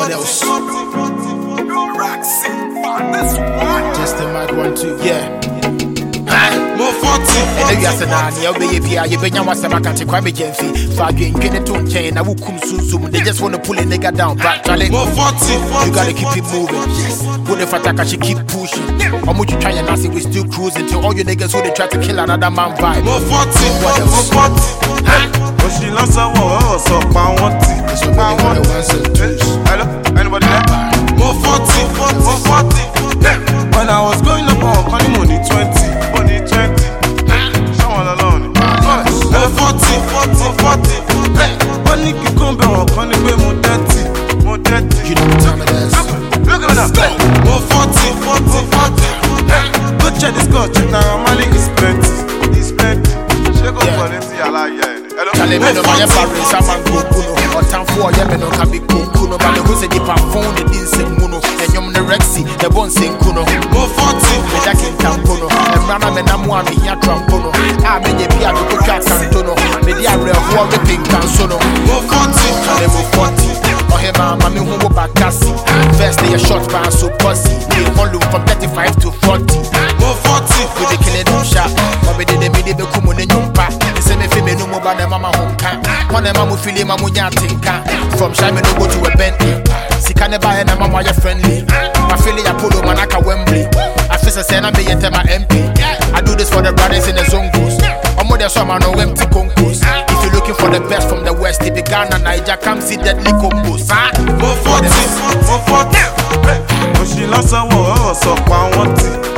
What else? Just the mic 1 2, yeah. More 40. And you are saying, you'll be here, you've been your Sama country, quite a genfi. Fagging, get it on chain, I will come soon. They just want to pull a nigga down, but Charlie, More 40. you gotta keep it moving. Good if I should keep pushing. How much you try and nasty, we still cruising till all you niggas who they try to kill another man vibe. More 40. What else? More 40. But she lost her war, so I want it. So I want the ones and twos. Hello? Anybody there? More 40. More 40. When I was going up on money 20. Money 20. Someone alone. More 40. More 40. Money can come back on money more 30. More 30. You know what time it is. Look at that. More 40. More 40. Go check this girl, check now. Money is plenty. It's plenty. Check out quality. I like it. Kale me no my parents am kuno on time for ye me no can be kuno but the who say the phone the din se muno enyom ne rexy the bon se kuno More 40 me da ken tampono e mrana me na mo ami ya trampono a me nye bia ko twa kantono me di awre ho me pin kansono More 40 kale mo 40 oh he mama me hu wo bakasi first day a shot by so pussy me volume from 35 to 40 More 40 we dey kill them shot but me dey me dey be kumo ne nyompa say me fi me no mo ba na mama honka one mama feel him amu nyatinka from shy me no go to a Bentley sika ne buy na mama ya friendly my feel ya polo manaka Wembley I feel say na me yet my MP I do this for the brothers in the zongos omo dey so man no empty concourse if you looking for the best from the west it be Ghana Niger come see deadly combos More 40 More 40 But she lost her war so I want it